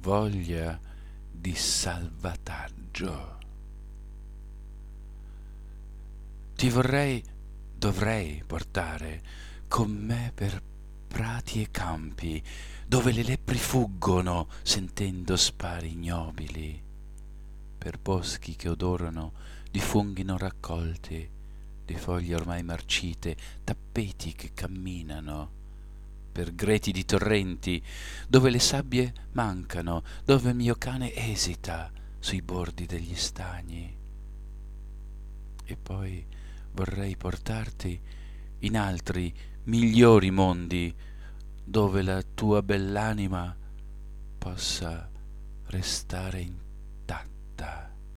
voglia di salvataggio. Dovrei portare con me per prati e campi, dove le lepri fuggono sentendo spari ignobili, per boschi che odorano di funghi non raccolti, di foglie ormai marcite, tappeti che camminano, per greti di torrenti, dove le sabbie mancano, dove il mio cane esita sui bordi degli stagni. E poi vorrei portarti in altri migliori mondi, dove la tua bell'anima possa restare intatta.